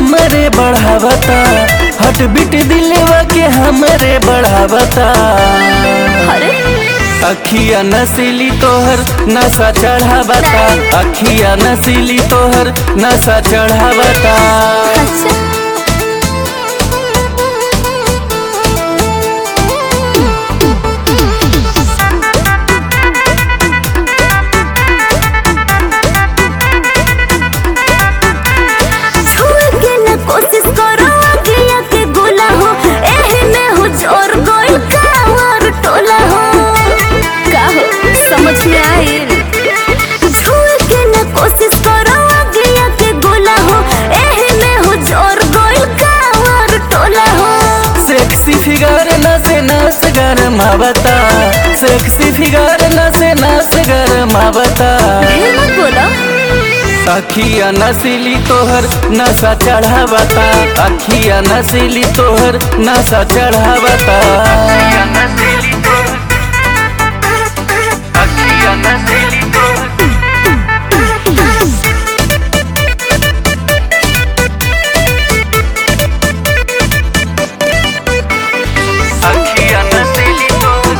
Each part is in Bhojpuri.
हमरे बढ़ावता, हट बिट दिलवा के हमरे बढ़ावता। अरे अखिया नसीली तोहर नशा चढ़ावता, अखिया नसीली तोहर नशा चढ़ावता। अच्छा कोशिश करो अखिया के गोला हो, एही में हो जोर गोल कावर टोला हो। का हो समझ में आइल? छुए के न कोशिश करो अखिया के गोला हो, एही में हो जोर गोल कावर टोला हो। सेक्सी फिगर नसे नस गरमावता, सेक्सी फिगर नसे नस गरमावता। ढेर मत बोलो। अखिया नसीली तोहर नशा चढ़ावता, अखिया नसीली तोहर नशा चढ़ावता। अखिया नसीली तोहर, अखिया नसीली तोहर। अखिया नसीली तोहर,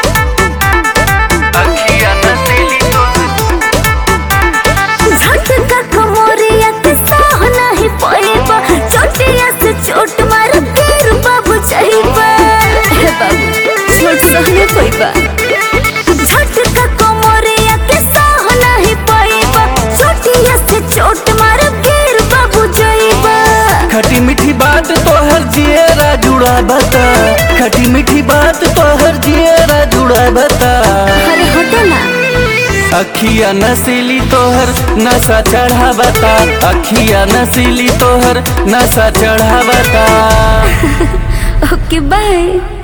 अखिया नसीली तोहर। झटका कमरिया के सह नहीं पड़ेबा, चोटिया से चोट मार फिर बाबू चाहिबा। हे बाबू चोट सहने पड़ेबा। झटका कमरिया के सह नहीं पड़ेबा, चोटिया से चोट मार फिर बाबू चाहिबा। खटी मीठी बात तोहर जियरा जुड़ा बता, खटी मीठी बात तोहर जियरा जुड़ा बता। अरे हटो ना। अखिया नसीली तोहर नशा चढ़ावता, अखिया नसीली तोहर नशा चढ़ावता। ओके बाय।